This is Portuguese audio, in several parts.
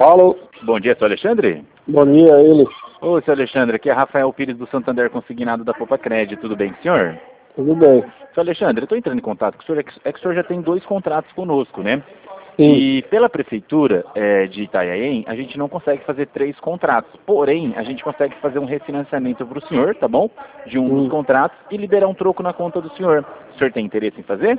Alô? Bom dia, seu Alexandre? Bom dia, ele. Ô, seu Alexandre, aqui é Rafael Pires do Santander Consignado da Popa Cred. Tudo bem, senhor? Tudo bem. Seu Alexandre, eu estou entrando em contato com o senhor, é que o senhor já tem 2 contratos conosco, né? Sim. E pela prefeitura de Itanhaém, a gente não consegue fazer 3 contratos. Porém, a gente consegue fazer um refinanciamento para o senhor, tá bom? De um dos contratos e liberar um troco na conta do senhor. O senhor tem interesse em fazer?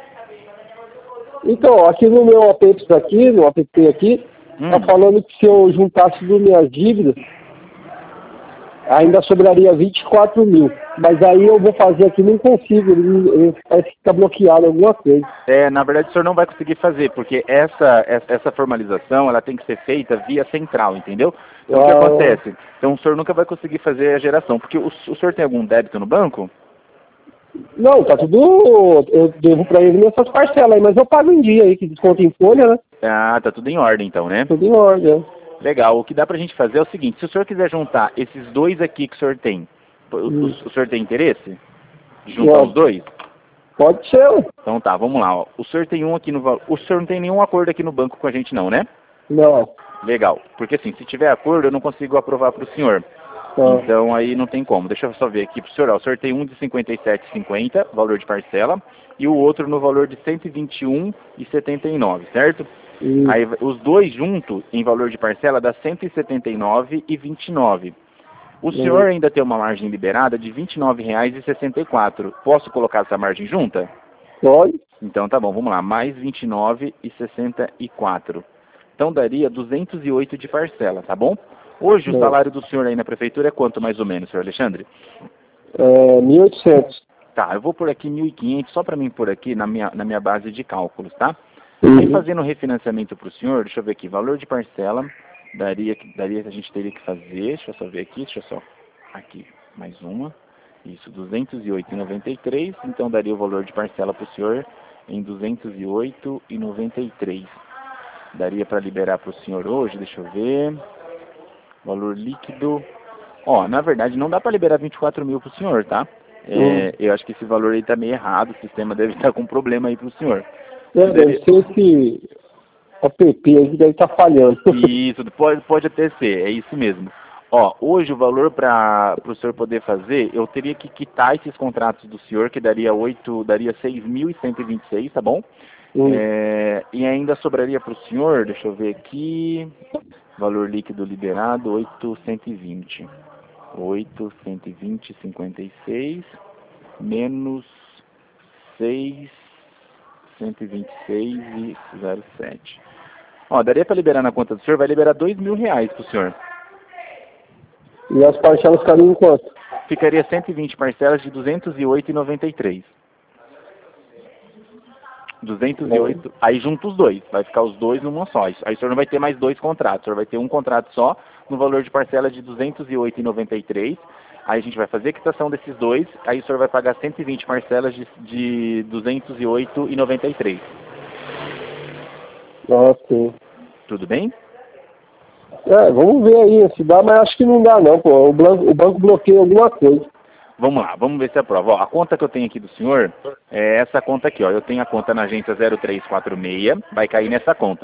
Então, aqui no meu app aqui, no app aqui, tá falando que se eu juntasse as minhas dívidas, ainda sobraria 24 mil. Mas aí eu vou fazer aqui, não consigo, ele parece que está bloqueado alguma coisa. Na verdade o senhor não vai conseguir fazer, porque essa formalização, ela tem que ser feita via central, entendeu? Então o que acontece? Então o senhor nunca vai conseguir fazer a geração, porque o senhor tem algum débito no banco? Não, tá tudo, eu devo para ele nessas parcelas aí, mas eu pago em dia aí, que desconto em folha, né? Ah, tá tudo em ordem então, né? Tudo em ordem. Legal, o que dá pra gente fazer é o seguinte, se o senhor quiser juntar esses 2 aqui que o senhor tem, o senhor tem interesse de juntar os 2? Pode ser. Então tá, vamos lá, ó. O senhor tem um aqui no valor. O senhor não tem nenhum acordo aqui no banco com a gente não, né? Não. Legal. Porque assim, se tiver acordo, eu não consigo aprovar para o senhor. Então aí não tem como. Deixa eu só ver aqui pro senhor. Ó. O senhor tem um de 57,50, valor de parcela, e o outro no valor de 121,79, certo? Aí os 2 juntos, em valor de parcela, dá 179,29. O senhor ainda tem uma margem liberada de R$ 29,64. Posso colocar essa margem junta? Pode. Então tá bom, vamos lá. Mais 29,64. Então daria 208 de parcela, tá bom? Hoje o salário do senhor aí na prefeitura é quanto mais ou menos, senhor Alexandre? 1.800. Tá, eu vou por aqui 1.500 só para mim por aqui na minha base de cálculos, tá? Aí fazendo o refinanciamento para o senhor, deixa eu ver aqui, valor de parcela, daria que a gente teria que fazer, deixa eu só ver aqui, aqui, mais uma, isso, 208,93, então daria o valor de parcela para o senhor em 208,93. Daria para liberar para o senhor hoje, deixa eu ver, valor líquido, ó, na verdade não dá para liberar 24 mil para o senhor, tá? Eu acho que esse valor aí tá meio errado, o sistema deve estar com problema aí para o senhor. Deve ser esse app aí que deve estar falhando. Isso, pode até ser, é isso mesmo. Ó, hoje o valor para o senhor poder fazer, eu teria que quitar esses contratos do senhor, que daria 6.126, tá bom? E ainda sobraria para o senhor, deixa eu ver aqui, valor líquido liberado, 820. 820,56 menos 626,07. Ó, daria para liberar na conta do senhor, vai liberar R$ 2.000 pro senhor. E as parcelas ficariam em quanto? Ficaria 120 parcelas de 208,93. 208, aí junta os 2, vai ficar os 2 numa só. Aí o senhor não vai ter mais 2 contratos, o senhor vai ter um contrato só, no valor de parcela de 208,93. Aí a gente vai fazer a quitação desses 2, aí o senhor vai pagar 120 parcelas de 208,93. Ok. Tudo bem? Vamos ver aí se dá, mas acho que não dá não, pô. O banco bloqueia alguma coisa. Vamos lá, vamos ver se aprova. Ó, a conta que eu tenho aqui do senhor é essa conta aqui, ó. Eu tenho a conta na agência 0346, vai cair nessa conta.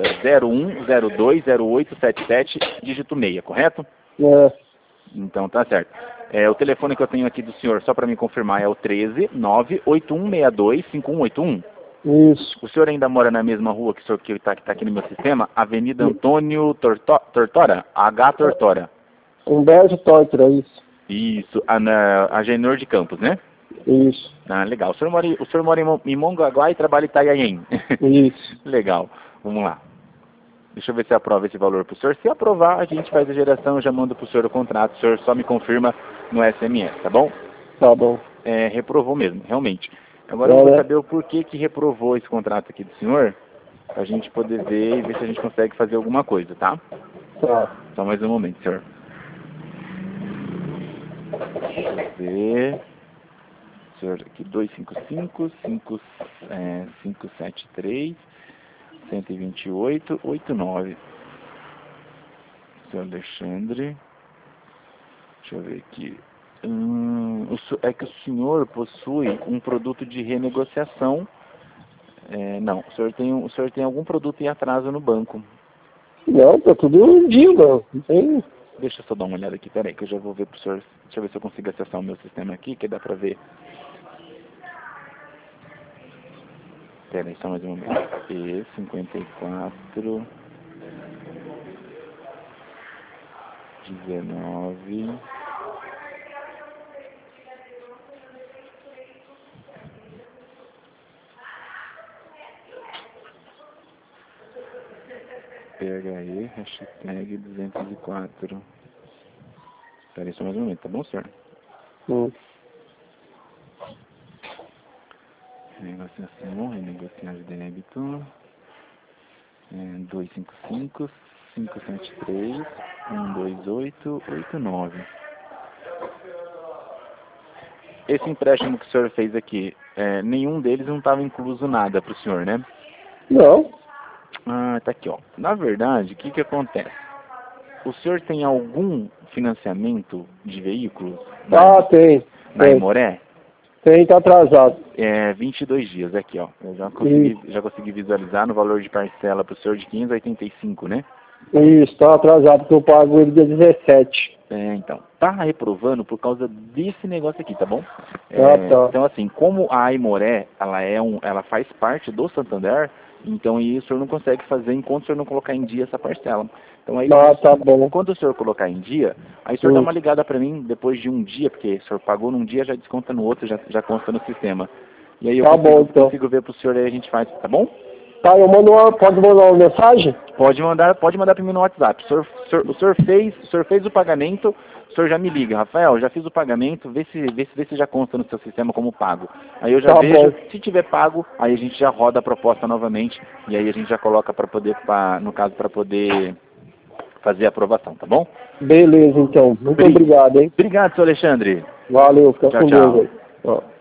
01020877, dígito 6, correto? Então tá certo. O telefone que eu tenho aqui do senhor, só para me confirmar, é o 13 981625181. Isso. O senhor ainda mora na mesma rua que o senhor que tá aqui no meu sistema? Avenida Antônio Tortora? H. Tortora. Humberto Tortora, isso. Isso, a Genor de Campos, né? Isso. Ah, legal. O senhor mora em Mongaguá e trabalha em Itanhaém. Isso. Legal. Vamos lá. Deixa eu ver se aprova esse valor para o senhor. Se aprovar, a gente faz a geração, eu já mando para o senhor o contrato. O senhor só me confirma no SMS, tá bom? Tá bom. Reprovou mesmo, realmente. Agora eu vou saber o porquê que reprovou esse contrato aqui do senhor, pra gente poder ver e ver se a gente consegue fazer alguma coisa, tá? Tá. Só mais um momento, senhor. Deixa eu ver. Senhor, aqui 255, 573, 128, 89. Senhor Alexandre. Deixa eu ver aqui. É que o senhor possui um produto de renegociação. Não, o senhor tem algum produto em atraso no banco. Não, tá tudo em dia, mano. Não tem... Deixa eu só dar uma olhada aqui, peraí, que eu já vou ver pro senhor. Deixa eu ver se eu consigo acessar o meu sistema aqui, que dá pra ver. Peraí, só mais um momento. E54 19 PHE, hashtag 204. Peraí, só mais um momento, tá bom, senhor? Renegociação, renegociar de débito. 255 573 128 89. Esse empréstimo que o senhor fez aqui, nenhum deles não estava incluso nada para o senhor, né? Não. Ah, tá aqui, ó. Na verdade, o que acontece? O senhor tem algum financiamento de veículos Tem. na Aimoré? Tem, tá atrasado. 22 dias, aqui, ó. Eu já consegui visualizar no valor de parcela para o senhor de 585, né? Isso, tá atrasado, porque eu pago ele dia 17. Então, tá reprovando por causa desse negócio aqui, tá bom? Tá. Então, assim, como a Aimoré, ela faz parte do Santander, então o senhor não consegue fazer enquanto o senhor não colocar em dia essa parcela. Então aí, tá bom. quando o senhor colocar em dia, aí o senhor dá uma ligada para mim depois de um dia, porque o senhor pagou num dia, já desconta no outro, já consta no sistema. E aí eu consigo ver pro senhor, aí a gente faz, tá bom? Tá, pode mandar uma mensagem? Pode mandar para mim no WhatsApp. O senhor fez o pagamento, o senhor já me liga, Rafael, já fiz o pagamento, vê se já consta no seu sistema como pago. Aí eu já vejo, bom. Se tiver pago, aí a gente já roda a proposta novamente, e aí a gente já coloca para poder fazer a aprovação, tá bom? Beleza, então. Muito obrigado, hein? Obrigado, senhor Alexandre. Valeu, fica com Deus aí.